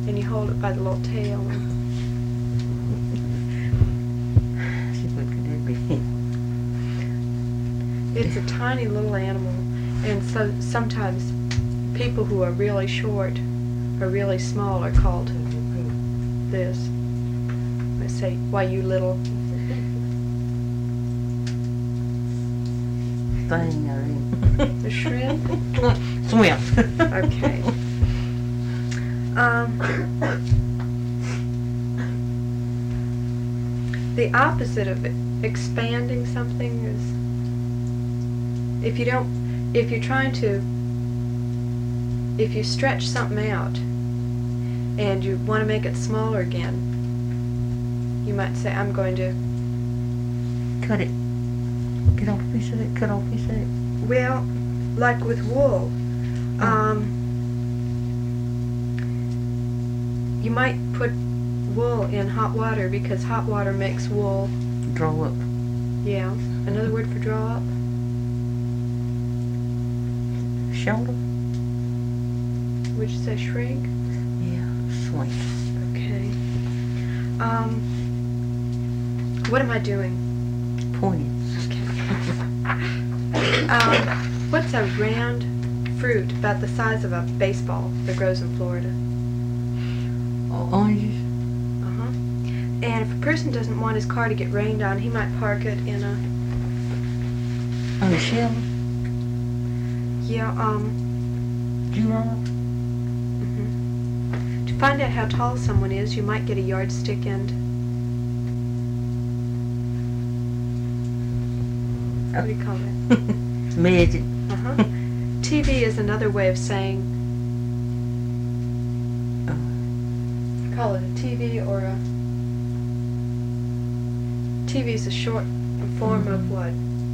and you hold it by the little tail. What could that be? It's a tiny little animal, and so sometimes people who are really short or really small are called this. I say, why you little. Thing, I mean. The shrimp? Swim. Okay. The opposite of expanding something is if you stretch something out and you want to make it smaller again, you might say, I'm going to Cut it. Get off a piece of it. Cut off a piece of it. well, like with wool, you might put wool in hot water because hot water makes wool. Draw up. Yeah. Another word for draw up? Shoulder. Would you say shrink? Yeah. Swing. Okay. What am I doing? Pointing. What's a round fruit about the size of a baseball that grows in Florida? Oranges. Uh-huh. And if a person doesn't want his car to get rained on, he might park it in a... On the shelf. Yeah, Giraffe. To find out how tall someone is, you might get a yardstick and... What do you call it? Midget. Uh-huh. TV is another way of saying... Call it a TV or a... TV is a short form of what?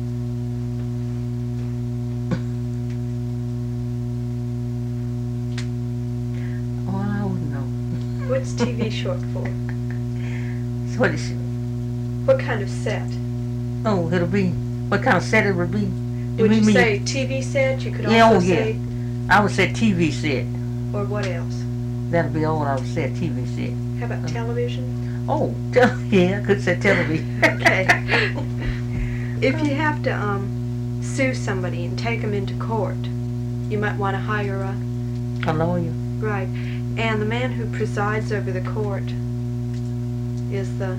Oh, I wouldn't know. What's TV short for? So what is it? What kind of set? Oh, it'll be. What kind of set it would be? Would you say TV set? You could Yeah, also oh, yeah. say... I would say TV set. Or what else? That'll be all I would say, TV set. How about television? Oh, yeah, I could say television. Okay. If you have to sue somebody and take them into court, you might want to hire a... A lawyer. Right. And the man who presides over the court is the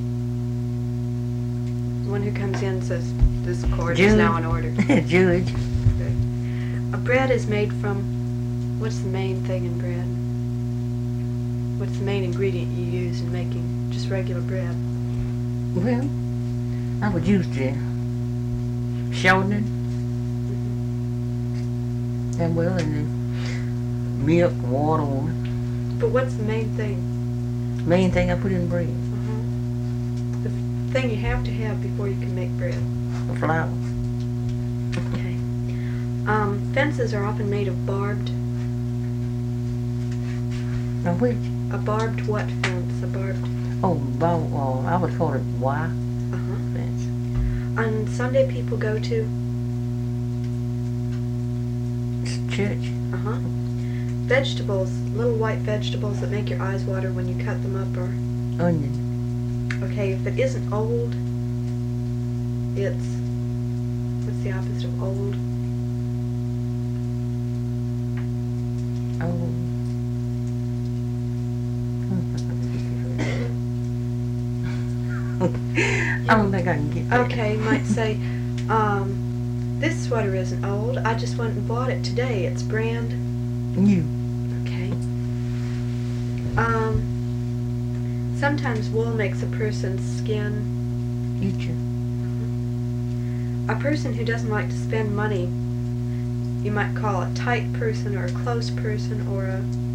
one who comes in and says, this court is now in order. Judge. A bread is made from... What's the main thing in bread? What's the main ingredient you use in making just regular bread? Well, I would use the shortening. And well, and then milk, water on it. But what's the main thing? Main thing I put in bread. The thing you have to have before you can make bread. The flour. Okay. Fences are often made of barbed... Now which? A barbed what fence? A barbed... Oh, I would call it wire fence. On Sunday people go to... It's church. Vegetables, little white vegetables that make your eyes water when you cut them up are... Onion. Okay, if it isn't old, it's... What's the opposite of old? Oh. I don't think I can get that. Okay, you might say, this sweater isn't old. I just went and bought it today. It's brand new. Okay. Sometimes wool makes a person's skin... Future. A person who doesn't like to spend money, you might call a tight person or a close person or a